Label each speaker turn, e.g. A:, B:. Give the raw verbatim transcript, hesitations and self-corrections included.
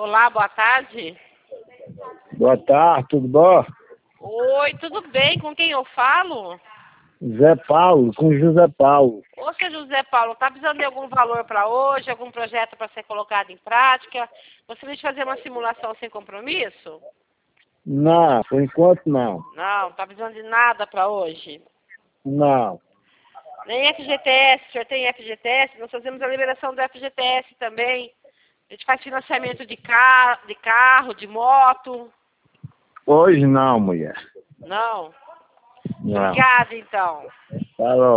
A: Olá, boa tarde.
B: Boa tarde, tudo bom?
A: Oi, tudo bem? Com quem eu falo?
B: Zé Paulo, com José Paulo.
A: Ô, seu José Paulo, tá precisando de algum valor para hoje, algum projeto para ser colocado em prática? Você vai fazer uma simulação sem compromisso?
B: Não, por enquanto não.
A: Não, tá precisando de nada para hoje.
B: Não.
A: Nem F G T S, o senhor tem F G T S? Nós fazemos a liberação do F G T S também. A gente faz financiamento de, car de carro, de moto.
B: Hoje não, mulher.
A: Não?
B: Não.
A: Obrigada, então.
B: Falou.